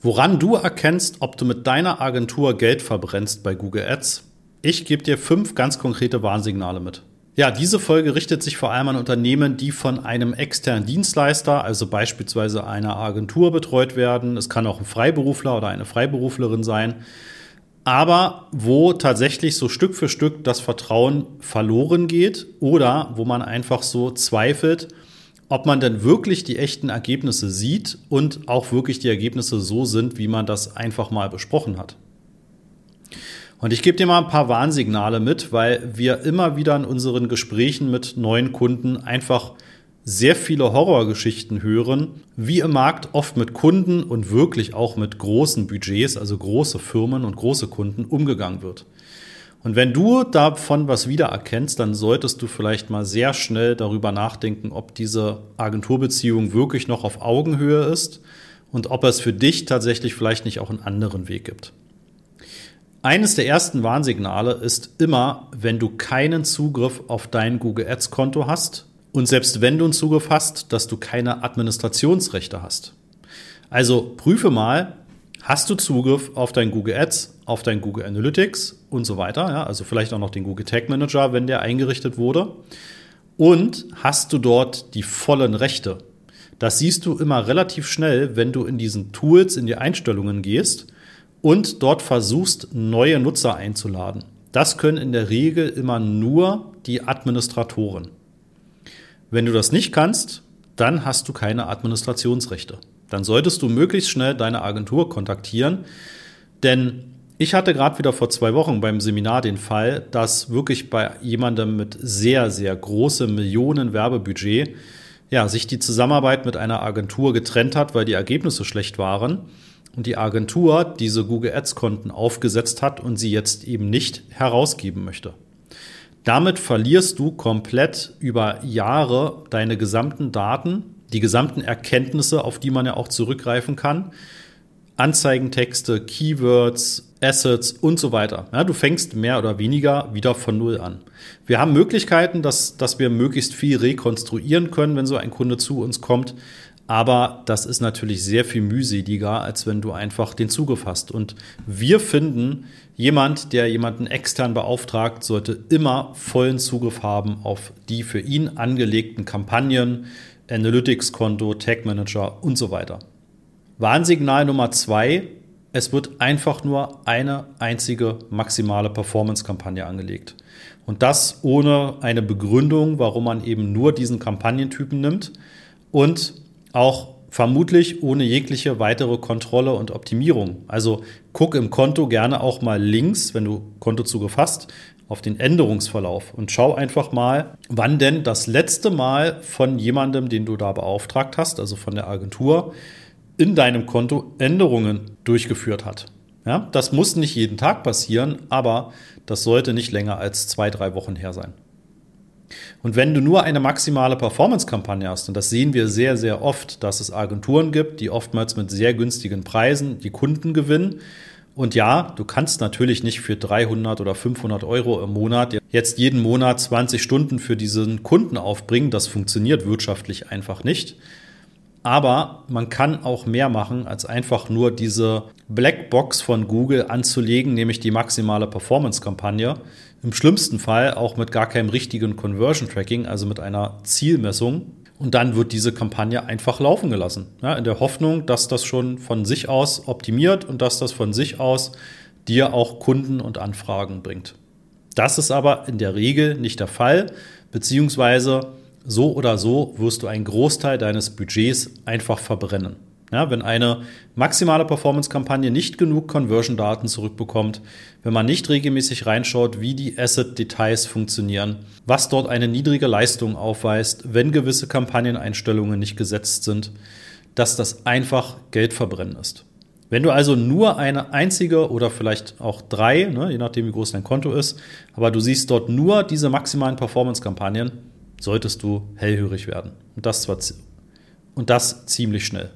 Woran du erkennst, ob du mit deiner Agentur Geld verbrennst bei Google Ads? Ich gebe dir 5 ganz konkrete Warnsignale mit. Ja, diese Folge richtet sich vor allem an Unternehmen, die von einem externen Dienstleister, also beispielsweise einer Agentur betreut werden. Es kann auch ein Freiberufler oder eine Freiberuflerin sein. Aber wo tatsächlich so Stück für Stück das Vertrauen verloren geht oder wo man einfach so zweifelt, ob man denn wirklich die echten Ergebnisse sieht und auch wirklich die Ergebnisse so sind, wie man das einfach mal besprochen hat. Und ich gebe dir mal ein paar Warnsignale mit, weil wir immer wieder in unseren Gesprächen mit neuen Kunden einfach sehr viele Horrorgeschichten hören, wie im Markt oft mit Kunden und wirklich auch mit großen Budgets, also große Firmen und große Kunden, umgegangen wird. Und wenn du davon was wiedererkennst, dann solltest du vielleicht mal sehr schnell darüber nachdenken, ob diese Agenturbeziehung wirklich noch auf Augenhöhe ist und ob es für dich tatsächlich vielleicht nicht auch einen anderen Weg gibt. Eines der ersten Warnsignale ist immer, wenn du keinen Zugriff auf dein Google Ads Konto hast und selbst wenn du einen Zugriff hast, dass du keine Administrationsrechte hast. Also prüfe mal, hast du Zugriff auf dein Google Ads, auf dein Google Analytics und so weiter, ja, also vielleicht auch noch den Google Tag Manager, wenn der eingerichtet wurde. Und hast du dort die vollen Rechte? Das siehst du immer relativ schnell, wenn du in diesen Tools, in die Einstellungen gehst und dort versuchst, neue Nutzer einzuladen. Das können in der Regel immer nur die Administratoren. Wenn du das nicht kannst, dann hast du keine Administrationsrechte. Dann solltest du möglichst schnell deine Agentur kontaktieren, denn ich hatte gerade wieder vor 2 Wochen beim Seminar den Fall, dass wirklich bei jemandem mit sehr, sehr großem Millionen Werbebudget sich die Zusammenarbeit mit einer Agentur getrennt hat, weil die Ergebnisse schlecht waren und die Agentur diese Google Ads Konten aufgesetzt hat und sie jetzt eben nicht herausgeben möchte. Damit verlierst du komplett über Jahre deine gesamten Daten, die gesamten Erkenntnisse, auf die man ja auch zurückgreifen kann, Anzeigentexte, Keywords, Assets und so weiter. Ja, du fängst mehr oder weniger wieder von Null an. Wir haben Möglichkeiten, dass wir möglichst viel rekonstruieren können, wenn so ein Kunde zu uns kommt. Aber das ist natürlich sehr viel mühseliger, als wenn du einfach den Zugriff hast. Und wir finden, jemand, der jemanden extern beauftragt, sollte immer vollen Zugriff haben auf die für ihn angelegten Kampagnen, Analytics-Konto, Tag Manager und so weiter. Warnsignal Nummer 2, es wird einfach nur eine einzige maximale Performance-Kampagne angelegt. Und das ohne eine Begründung, warum man eben nur diesen Kampagnentypen nimmt und auch vermutlich ohne jegliche weitere Kontrolle und Optimierung. Also guck im Konto gerne auch mal links, wenn du Kontozugriff hast, auf den Änderungsverlauf und schau einfach mal, wann denn das letzte Mal von jemandem, den du da beauftragt hast, also von der Agentur, in deinem Konto Änderungen durchgeführt hat. Ja, das muss nicht jeden Tag passieren, aber das sollte nicht länger als 2-3 Wochen her sein. Und wenn du nur eine maximale Performance-Kampagne hast, und das sehen wir sehr, sehr oft, dass es Agenturen gibt, die oftmals mit sehr günstigen Preisen die Kunden gewinnen. Und ja, du kannst natürlich nicht für 300 oder 500 Euro im Monat jetzt jeden Monat 20 Stunden für diesen Kunden aufbringen. Das funktioniert wirtschaftlich einfach nicht. Aber man kann auch mehr machen, als einfach nur diese Blackbox von Google anzulegen, nämlich die maximale Performance-Kampagne. Im schlimmsten Fall auch mit gar keinem richtigen Conversion-Tracking, also mit einer Zielmessung. Und dann wird diese Kampagne einfach laufen gelassen. Ja, in der Hoffnung, dass das schon von sich aus optimiert und dass das von sich aus dir auch Kunden und Anfragen bringt. Das ist aber in der Regel nicht der Fall, beziehungsweise so oder so wirst du einen Großteil deines Budgets einfach verbrennen. Ja, wenn eine maximale Performance-Kampagne nicht genug Conversion-Daten zurückbekommt, wenn man nicht regelmäßig reinschaut, wie die Asset-Details funktionieren, was dort eine niedrige Leistung aufweist, wenn gewisse Kampagneneinstellungen nicht gesetzt sind, dass das einfach Geld verbrennen ist. Wenn du also nur eine einzige oder vielleicht auch 3, je nachdem wie groß dein Konto ist, aber du siehst dort nur diese maximalen Performance-Kampagnen, solltest du hellhörig werden. Und das ziemlich schnell.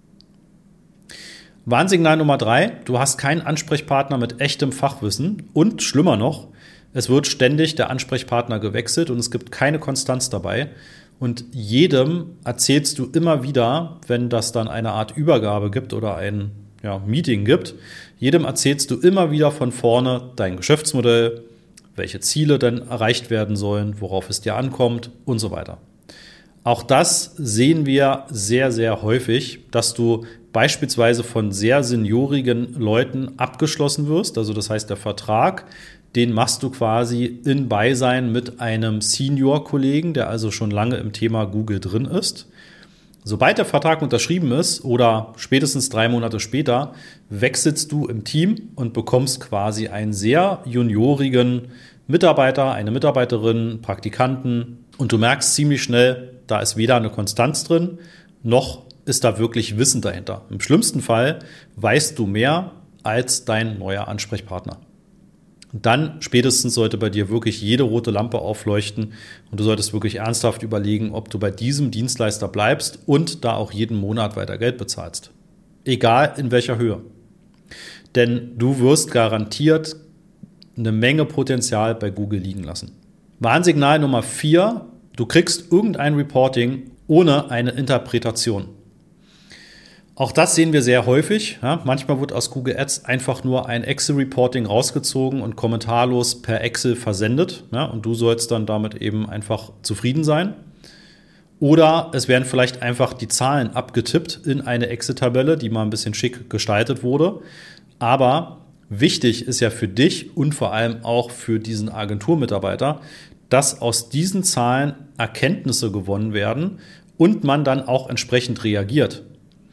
Warnsignal Nummer 3, du hast keinen Ansprechpartner mit echtem Fachwissen und schlimmer noch, es wird ständig der Ansprechpartner gewechselt und es gibt keine Konstanz dabei. Und jedem erzählst du immer wieder, wenn das dann eine Art Übergabe gibt oder ein Meeting gibt. Jedem erzählst du immer wieder von vorne dein Geschäftsmodell, welche Ziele denn erreicht werden sollen, worauf es dir ankommt und so weiter. Auch das sehen wir sehr, sehr häufig, dass du beispielsweise von sehr seniorigen Leuten abgeschlossen wirst. Also das heißt, der Vertrag, den machst du quasi in Beisein mit einem Senior-Kollegen, der also schon lange im Thema Google drin ist. Sobald der Vertrag unterschrieben ist oder spätestens 3 Monate später, wechselst du im Team und bekommst quasi einen sehr juniorigen Mitarbeiter, eine Mitarbeiterin, Praktikanten. Und du merkst ziemlich schnell, da ist weder eine Konstanz drin, noch ist da wirklich Wissen dahinter. Im schlimmsten Fall weißt du mehr als dein neuer Ansprechpartner. Und dann spätestens sollte bei dir wirklich jede rote Lampe aufleuchten und du solltest wirklich ernsthaft überlegen, ob du bei diesem Dienstleister bleibst und da auch jeden Monat weiter Geld bezahlst. Egal in welcher Höhe. Denn du wirst garantiert eine Menge Potenzial bei Google liegen lassen. Warnsignal Nummer 4, du kriegst irgendein Reporting ohne eine Interpretation. Auch das sehen wir sehr häufig. Ja, manchmal wird aus Google Ads einfach nur ein Excel-Reporting rausgezogen und kommentarlos per Excel versendet. Ja, und du sollst dann damit eben einfach zufrieden sein. Oder es werden vielleicht einfach die Zahlen abgetippt in eine Excel-Tabelle, die mal ein bisschen schick gestaltet wurde. Aber wichtig ist ja für dich und vor allem auch für diesen Agenturmitarbeiter, dass aus diesen Zahlen Erkenntnisse gewonnen werden und man dann auch entsprechend reagiert.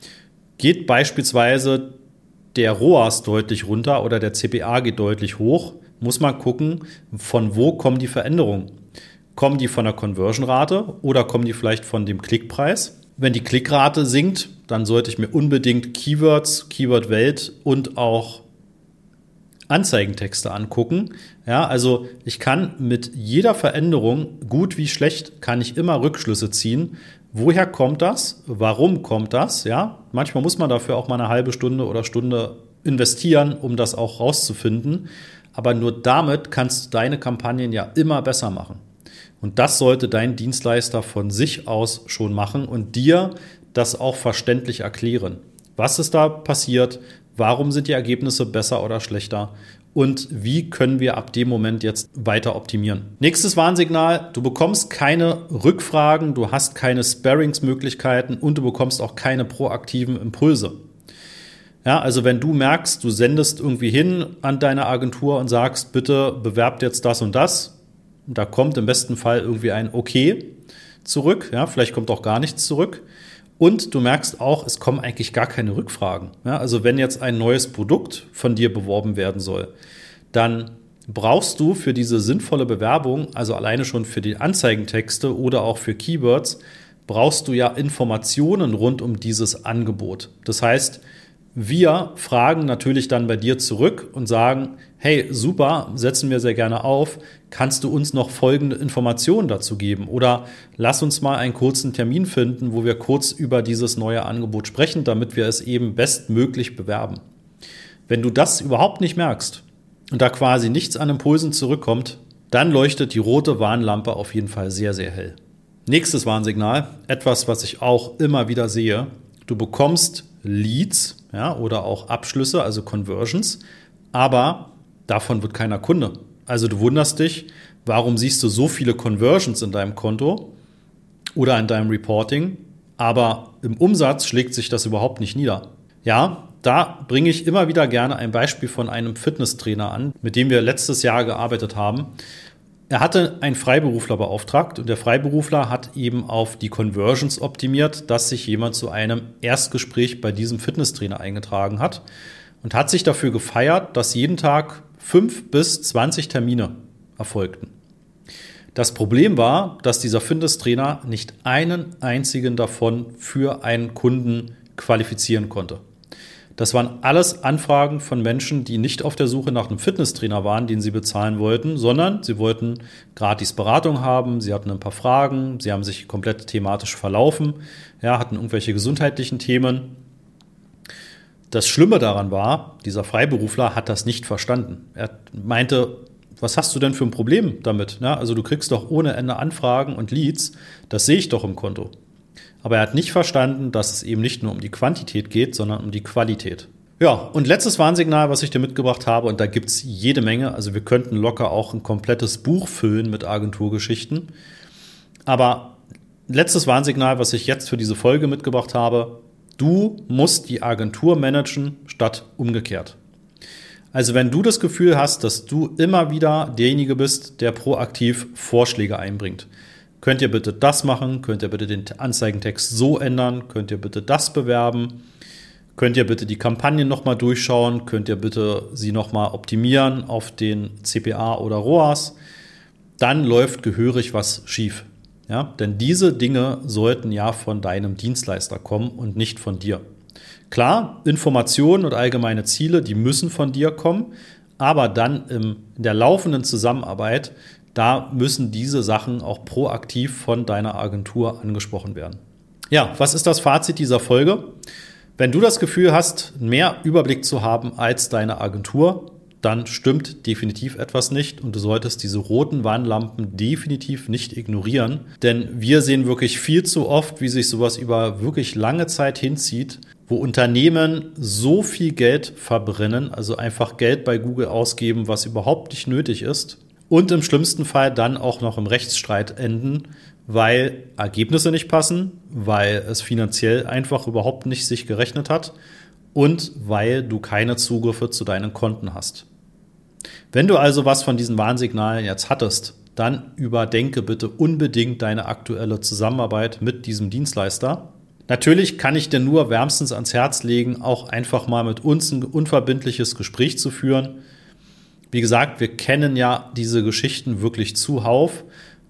Geht beispielsweise der ROAS deutlich runter oder der CPA geht deutlich hoch, muss man gucken, von wo kommen die Veränderungen. Kommen die von der Conversion-Rate oder kommen die vielleicht von dem Klickpreis? Wenn die Klickrate sinkt, dann sollte ich mir unbedingt Keywords, Keyword-Welt und auch Anzeigentexte angucken. Ja, also ich kann mit jeder Veränderung, gut wie schlecht, kann ich immer Rückschlüsse ziehen. Woher kommt das? Warum kommt das? Ja, manchmal muss man dafür auch mal eine halbe Stunde oder Stunde investieren, um das auch rauszufinden. Aber nur damit kannst du deine Kampagnen ja immer besser machen. Und das sollte dein Dienstleister von sich aus schon machen und dir das auch verständlich erklären. Was ist da passiert? Warum sind die Ergebnisse besser oder schlechter? Und wie können wir ab dem Moment jetzt weiter optimieren? Nächstes Warnsignal, du bekommst keine Rückfragen, du hast keine Sparringsmöglichkeiten und du bekommst auch keine proaktiven Impulse. Ja, also wenn du merkst, du sendest irgendwie hin an deine Agentur und sagst, bitte bewerbt jetzt das und das, da kommt im besten Fall irgendwie ein Okay zurück, ja, vielleicht kommt auch gar nichts zurück. Und du merkst auch, es kommen eigentlich gar keine Rückfragen. Ja, also wenn jetzt ein neues Produkt von dir beworben werden soll, dann brauchst du für diese sinnvolle Bewerbung, also alleine schon für die Anzeigentexte oder auch für Keywords, brauchst du ja Informationen rund um dieses Angebot. Das heißt, wir fragen natürlich dann bei dir zurück und sagen, hey, super, setzen wir sehr gerne auf. Kannst du uns noch folgende Informationen dazu geben? Oder lass uns mal einen kurzen Termin finden, wo wir kurz über dieses neue Angebot sprechen, damit wir es eben bestmöglich bewerben. Wenn du das überhaupt nicht merkst und da quasi nichts an Impulsen zurückkommt, dann leuchtet die rote Warnlampe auf jeden Fall sehr, sehr hell. Nächstes Warnsignal, etwas, was ich auch immer wieder sehe. Du bekommst Leads, ja, oder auch Abschlüsse, also Conversions, aber davon wird keiner Kunde. Also du wunderst dich, warum siehst du so viele Conversions in deinem Konto oder in deinem Reporting, aber im Umsatz schlägt sich das überhaupt nicht nieder. Ja, da bringe ich immer wieder gerne ein Beispiel von einem Fitnesstrainer an, mit dem wir letztes Jahr gearbeitet haben. Er hatte einen Freiberufler beauftragt und der Freiberufler hat eben auf die Conversions optimiert, dass sich jemand zu einem Erstgespräch bei diesem Fitnesstrainer eingetragen hat und hat sich dafür gefeiert, dass jeden Tag 5 bis 20 Termine erfolgten. Das Problem war, dass dieser Fitnesstrainer nicht einen einzigen davon für einen Kunden qualifizieren konnte. Das waren alles Anfragen von Menschen, die nicht auf der Suche nach einem Fitnesstrainer waren, den sie bezahlen wollten, sondern sie wollten gratis Beratung haben, sie hatten ein paar Fragen, sie haben sich komplett thematisch verlaufen, ja, hatten irgendwelche gesundheitlichen Themen. Das Schlimme daran war, dieser Freiberufler hat das nicht verstanden. Er meinte, was hast du denn für ein Problem damit? Ja, also du kriegst doch ohne Ende Anfragen und Leads, das sehe ich doch im Konto. Aber er hat nicht verstanden, dass es eben nicht nur um die Quantität geht, sondern um die Qualität. Ja, und letztes Warnsignal, was ich dir mitgebracht habe, und da gibt's jede Menge, also wir könnten locker auch ein komplettes Buch füllen mit Agenturgeschichten. Aber letztes Warnsignal, was ich jetzt für diese Folge mitgebracht habe: Du musst die Agentur managen statt umgekehrt. Also wenn du das Gefühl hast, dass du immer wieder derjenige bist, der proaktiv Vorschläge einbringt, könnt ihr bitte das machen, könnt ihr bitte den Anzeigentext so ändern, könnt ihr bitte das bewerben, könnt ihr bitte die Kampagnen nochmal durchschauen, könnt ihr bitte sie nochmal optimieren auf den CPA oder ROAS, dann läuft gehörig was schief. Ja, denn diese Dinge sollten ja von deinem Dienstleister kommen und nicht von dir. Klar, Informationen und allgemeine Ziele, die müssen von dir kommen, aber dann in der laufenden Zusammenarbeit, da müssen diese Sachen auch proaktiv von deiner Agentur angesprochen werden. Ja, was ist das Fazit dieser Folge? Wenn du das Gefühl hast, mehr Überblick zu haben als deine Agentur, dann stimmt definitiv etwas nicht und du solltest diese roten Warnlampen definitiv nicht ignorieren. Denn wir sehen wirklich viel zu oft, wie sich sowas über wirklich lange Zeit hinzieht, wo Unternehmen so viel Geld verbrennen, also einfach Geld bei Google ausgeben, was überhaupt nicht nötig ist, und im schlimmsten Fall dann auch noch im Rechtsstreit enden, weil Ergebnisse nicht passen, weil es finanziell einfach überhaupt nicht sich gerechnet hat und weil du keine Zugriffe zu deinen Konten hast. Wenn du also was von diesen Warnsignalen jetzt hattest, dann überdenke bitte unbedingt deine aktuelle Zusammenarbeit mit diesem Dienstleister. Natürlich kann ich dir nur wärmstens ans Herz legen, auch einfach mal mit uns ein unverbindliches Gespräch zu führen. Wie gesagt, wir kennen ja diese Geschichten wirklich zuhauf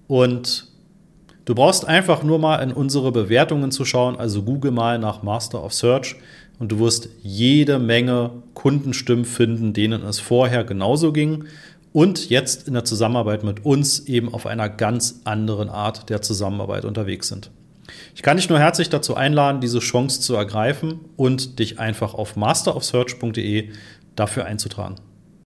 und du brauchst einfach nur mal in unsere Bewertungen zu schauen, also google mal nach Master of Search und du wirst jede Menge Kundenstimmen finden, denen es vorher genauso ging und jetzt in der Zusammenarbeit mit uns eben auf einer ganz anderen Art der Zusammenarbeit unterwegs sind. Ich kann dich nur herzlich dazu einladen, diese Chance zu ergreifen und dich einfach auf masterofsearch.de dafür einzutragen.